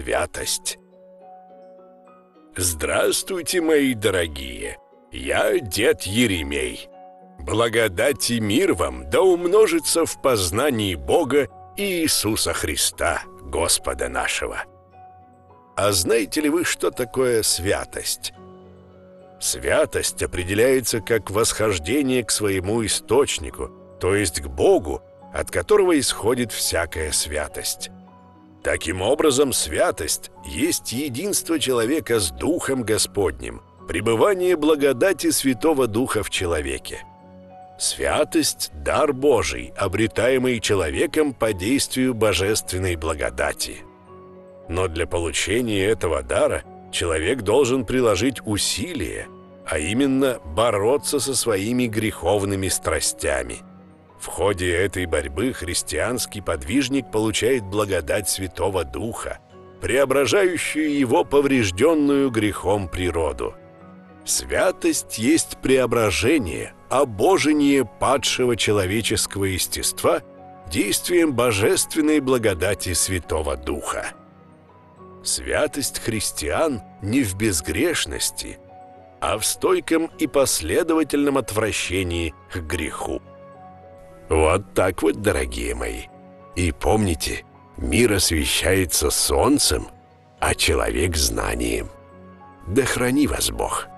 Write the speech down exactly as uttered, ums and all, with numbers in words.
святость. Здравствуйте, мои дорогие! Я дед Еремей. Благодать и мир вам да умножится в познании Бога и Иисуса Христа, Господа нашего. А знаете ли вы, что такое святость? Святость определяется как восхождение к своему источнику, то есть к Богу, от которого исходит всякая святость. Таким образом, святость есть единство человека с Духом Господним, пребывание благодати Святого Духа в человеке. Святость – дар Божий, обретаемый человеком по действию божественной благодати. Но для получения этого дара человек должен приложить усилия, а именно бороться со своими греховными страстями. В ходе этой борьбы христианский подвижник получает благодать Святого Духа, преображающую его поврежденную грехом природу. Святость есть преображение, обожение падшего человеческого естества действием божественной благодати Святого Духа. Святость христиан не в безгрешности, а в стойком и последовательном отвращении к греху. Вот так вот, дорогие мои. И помните, мир освещается солнцем, а человек знанием. Да храни вас Бог!